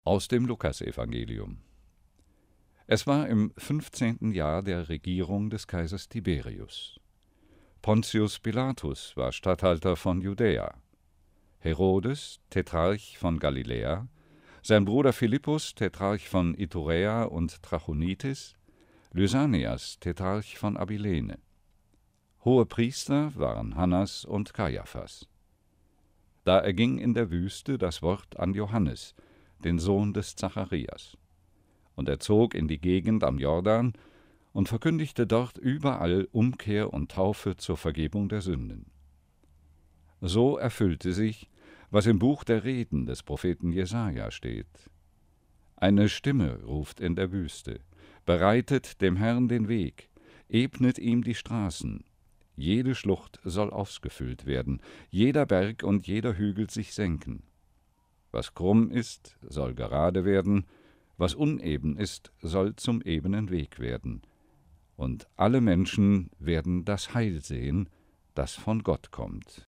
Aus dem Lukasevangelium. Es war im 15. Jahr der Regierung des Kaisers Tiberius. Pontius Pilatus war Statthalter von Judäa, Herodes Tetrarch von Galiläa, sein Bruder Philippus Tetrarch von Iturea und Trachonitis, Lysanias Tetrarch von Abilene. Hohepriester waren Hannas und Kajaphas. Da erging in der Wüste das Wort an Johannes, den Sohn des Zacharias. Und er zog in die Gegend am Jordan und verkündigte dort überall Umkehr und Taufe zur Vergebung der Sünden. So erfüllte sich, was im Buch der Reden des Propheten Jesaja steht. Eine Stimme ruft in der Wüste: Bereitet dem Herrn den Weg, ebnet ihm die Straßen. Jede Schlucht soll ausgefüllt werden, jeder Berg und jeder Hügel sich senken. Was krumm ist, soll gerade werden, was uneben ist, soll zum ebenen Weg werden. Und alle Menschen werden das Heil sehen, das von Gott kommt.